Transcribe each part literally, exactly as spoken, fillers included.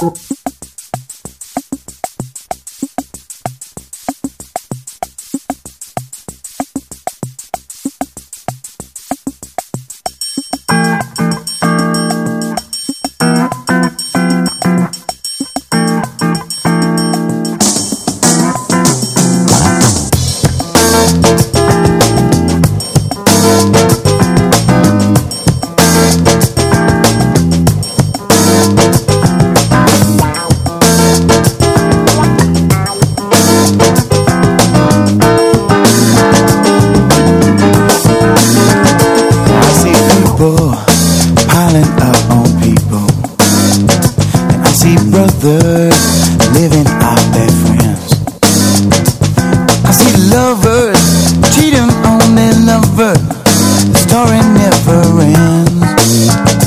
living off their friends. I see lovers cheating on their lover. The story never ends.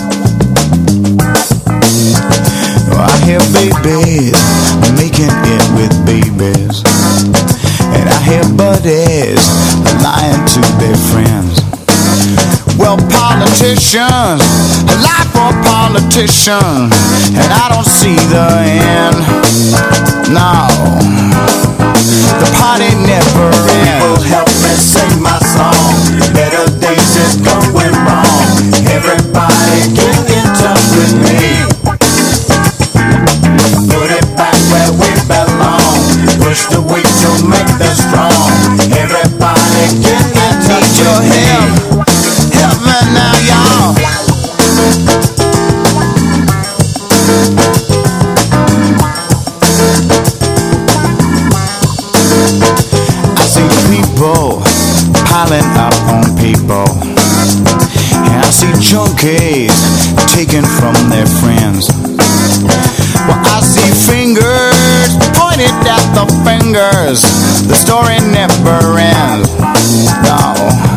Oh, I hear babies making it with babies, and I hear buddies lying to their friends. Well, politicians, a life for politicians, and I don't see the end. No, the party never ends. People help me sing my song. Better days is going wrong. Everybody get in touch with me. Put it back where we belong. Push the weak to make the strong. Everybody get in touch with me. Help me now, y'all. I see people piling up on people, and I see junkies taken from their friends. Well, I see fingers pointed at the fingers. The story never ends. No.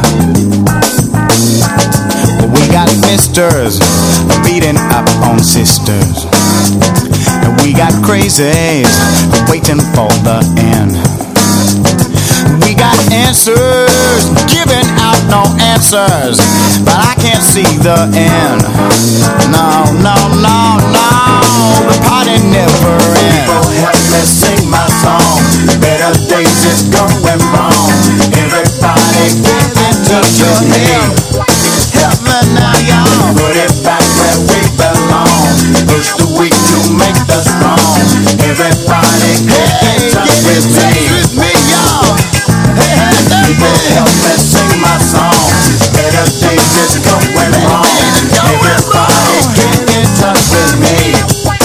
We got misters beating up on sisters, and we got crazies waiting for the end. We got answers giving out no answers, but I can't see the end. No, no, no, no, the party never ends. People help me sing my song. Better days is going wrong. Everybody get in touch with me. Help me now, y'all. Put it back where we belong. Push the weak to make the strong. Everybody get in touch with me. y'all. Hey, hey, People help me sing my song. Better days is going wrong. Everybody get in touch with me.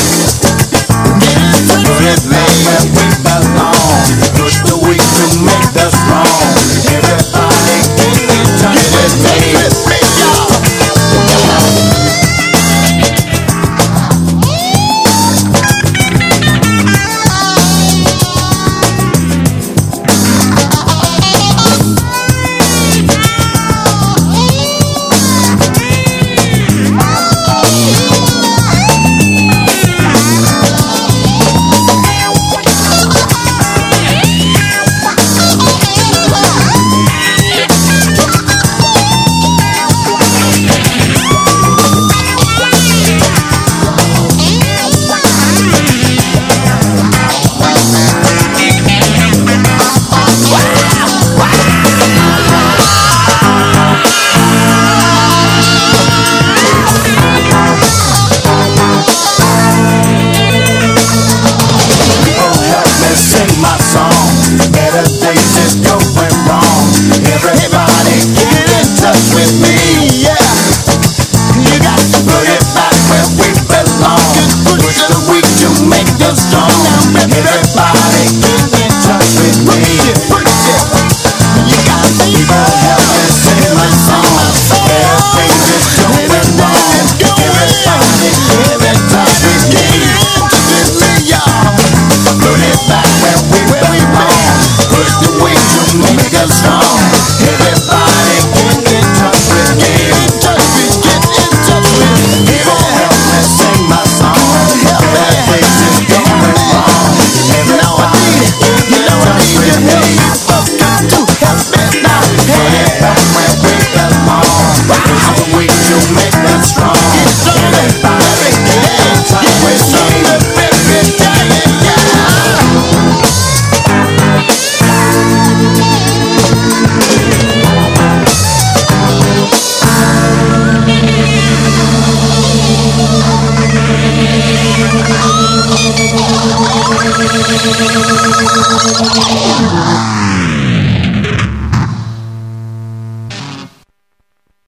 Thank you.